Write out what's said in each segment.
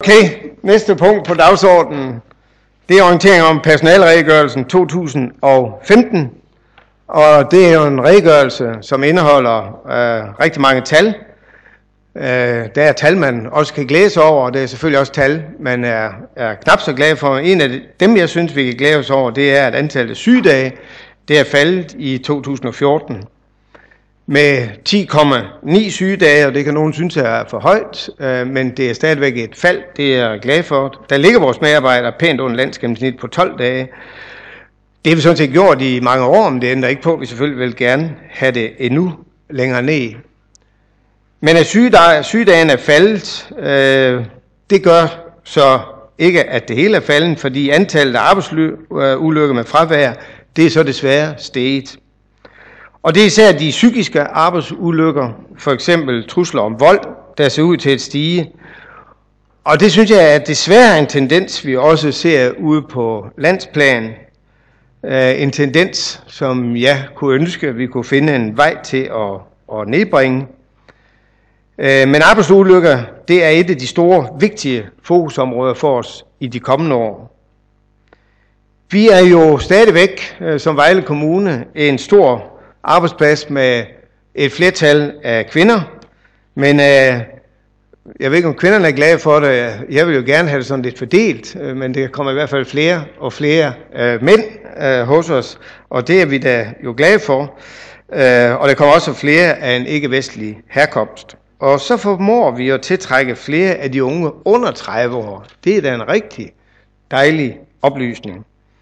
Okay, næste punkt på dagsordenen, det er orientering om personaleredegørelsen 2015. Og det er jo en redegørelse, som indeholder rigtig mange tal. Der er tal, man også kan glæde sig over, og det er selvfølgelig også tal, man er knap så glad for. En af dem, jeg synes, vi kan glæde os over, det er, at antallet af sygedage, det er faldet i 2014 med 10,9 sygedage, og det kan nogen synes er for højt, men det er stadigvæk et fald, det er jeg glad for. Der ligger vores medarbejdere pænt under landsgennemsnit på 12 dage. Det har vi sådan set gjort i mange år, men det ændrer ikke på, at vi selvfølgelig vil gerne have det endnu længere ned. Men at sygedagen er faldet, det gør så ikke, at det hele er faldet, fordi antallet af arbejdsulykker med fravær, det er så desværre steget. Og det er især de psykiske arbejdsulykker, for eksempel trusler om vold, der ser ud til at stige. Og det synes jeg er desværre en tendens, vi også ser ude på landsplan. En tendens, som jeg kunne ønske, at vi kunne finde en vej til at nedbringe. Men arbejdsulykker, det er et af de store, vigtige fokusområder for os i de kommende år. Vi er jo stadigvæk, som Vejle Kommune, en stor arbejdsplads med et flertal af kvinder, men jeg ved ikke, om kvinderne er glade for det. Jeg vil jo gerne have det sådan lidt fordelt, men det kommer i hvert fald flere og flere mænd hos os, og det er vi da jo glade for. Og der kommer også flere af en ikke-vestlig herkomst. Og så formår vi at tiltrække flere af de unge under 30 år. Det er da en rigtig dejlig oplysning.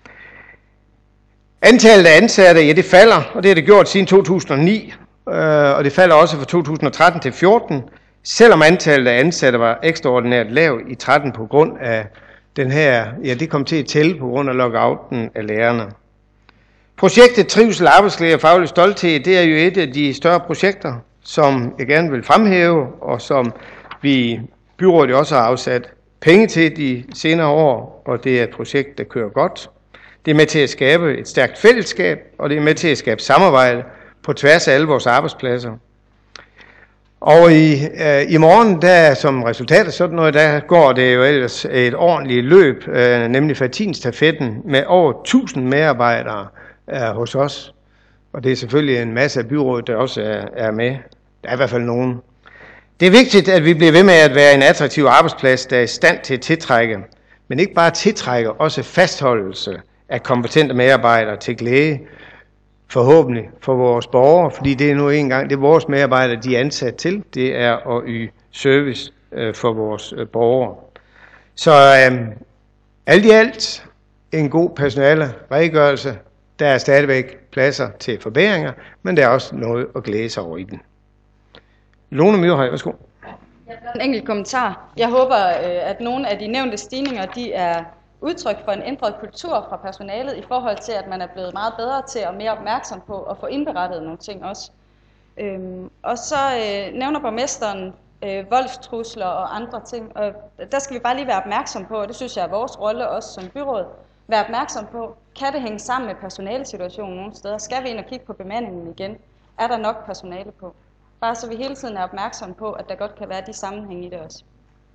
Antallet af ansatte, ja, det falder, og det har det gjort siden 2009, og det falder også fra 2013 til 2014, selvom antallet af ansatte var ekstraordinært lavt i 13 på grund af den her, ja, det kom til at tælle på grund af lockouten af lærerne. Projektet Trivsel, Arbejdsglæde og Faglig Stolthed, det er jo et af de større projekter, som jeg gerne vil fremhæve, og som vi i byrådet også har afsat penge til de senere år, og det er et projekt, der kører godt. Det er med til at skabe et stærkt fællesskab, og det er med til at skabe samarbejde på tværs af alle vores arbejdspladser. Og i morgen, der som resultat af sådan noget, der går det jo ellers et ordentligt løb, nemlig Fatinstafetten med over 1000 medarbejdere hos os. Og det er selvfølgelig en masse af byrådet, der også er med. Der er i hvert fald nogen. Det er vigtigt, at vi bliver ved med at være en attraktiv arbejdsplads, der er i stand til at tiltrække, men ikke bare tiltrække, også fastholdelse af kompetente medarbejdere til glæde, forhåbentlig for vores borgere, fordi det er nu engang, det er vores medarbejdere, de er ansat til, det er at yde service for vores borgere. Så alt i alt en god personale redegørelse. Der er stadigvæk pladser til forbedringer, men der er også noget at glæde sig over i den. Lone Myrhøj, værsgo. Jeg har en enkelt kommentar. Jeg håber, at nogle af de nævnte stigninger, de er udtryk for en ændret kultur fra personalet i forhold til, at man er blevet meget bedre til og mere opmærksom på at få indberettet nogle ting også. Og så nævner borgmesteren voldstrusler og andre ting, og der skal vi bare lige være opmærksom på, og det synes jeg er vores rolle også som byråd, være opmærksom på, kan det hænge sammen med personalesituationen nogle steder? Skal vi ind og kigge på bemandingen igen? Er der nok personale på? Bare så vi hele tiden er opmærksom på, at der godt kan være de sammenhæng i det også.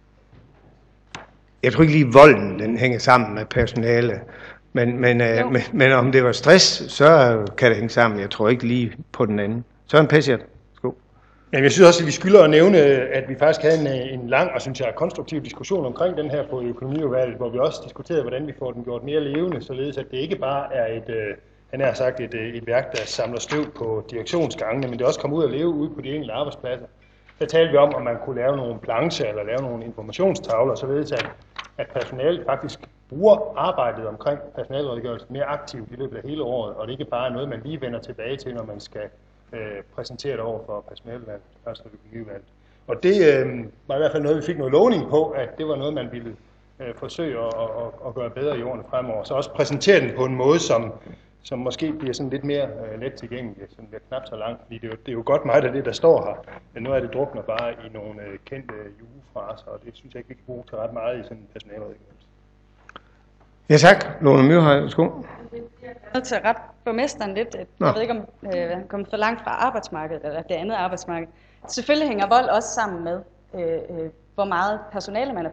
Jeg tror ikke lige, volden den hænger sammen med personale. Men om det var stress, så kan det hænge sammen. Jeg tror ikke lige på den anden. Søren Pessiat. Men jeg synes også, at vi skylder at nævne, at vi faktisk havde en lang og, synes jeg, konstruktiv diskussion omkring den her på økonomiudvalget, hvor vi også diskuterede, hvordan vi får den gjort mere levende, således at det ikke bare er et værk, der samler støv på direktionsgangene, men det også kommer ud at leve ude på de enkelte arbejdspladser. Der talte vi om man kunne lave nogle plancher eller lave nogle informationstavler, således at personalet faktisk bruger arbejdet omkring personalredegørelsen mere aktivt i løbet af hele året, og det ikke bare er noget, man lige vender tilbage til, når man skal præsenteret over for personalevalget, først og økonomivalget. Og det var i hvert fald noget, vi fik noget lovning på, at det var noget, man ville forsøge at gøre bedre i årene fremover. Så også præsentere den på en måde, som måske bliver sådan lidt mere let tilgængelig, sådan lidt knap så langt, fordi det er jo godt meget af det, der står her, men noget af det drukner bare i nogle kendte jugefraser, og det synes jeg ikke, vi kan bruge til ret meget i sådan en personaleredegørelse. Ja tak, Lone Myrhøj, værsgo. Jeg er nødt til at rette borgmesteren lidt. Jeg ved ikke, om han kommer for langt fra arbejdsmarkedet, eller det andet arbejdsmarked. Selvfølgelig hænger vold også sammen med, hvor meget personale man er på.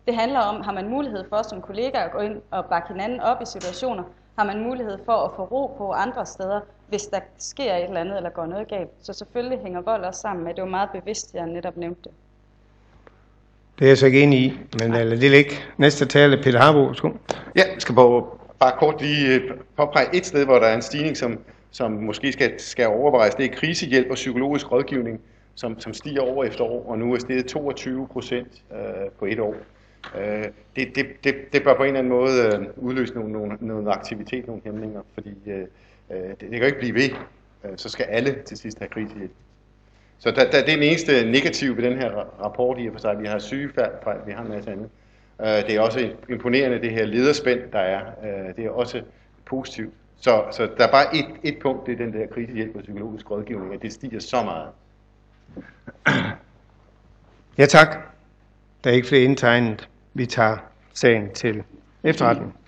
Det handler om, har man mulighed for som kollega at gå ind og bakke hinanden op i situationer? Har man mulighed for at få ro på andre steder, hvis der sker et eller andet eller går noget galt? Så selvfølgelig hænger vold også sammen med. Det var meget bevidst, jeg netop nævnte det. Det er jeg så ikke enig i, men lad det ligge. Næste tale, Peter Harbo. Værsgo. Ja, jeg skal bare kort lige påpege et sted, hvor der er en stigning, som måske skal overvejes. Det er krisehjælp og psykologisk rådgivning, som stiger år efter år, og nu er steget 22% på et år. Det bør på en eller anden måde udløse nogle aktivitet, nogle hæmninger, fordi det kan jo ikke blive ved. Så skal alle til sidst have krisehjælp. Så det er den eneste negative ved den her rapport i og for sig. Vi har sygefald, vi har en masse andet. Det er også imponerende, det her lederspænd, der er. Det er også positivt. Så der er bare et punkt, det er den der krisehjælp og psykologisk rådgivning, at det stiger så meget. Ja tak. Der er ikke flere indtegnet. Vi tager sagen til efterretning.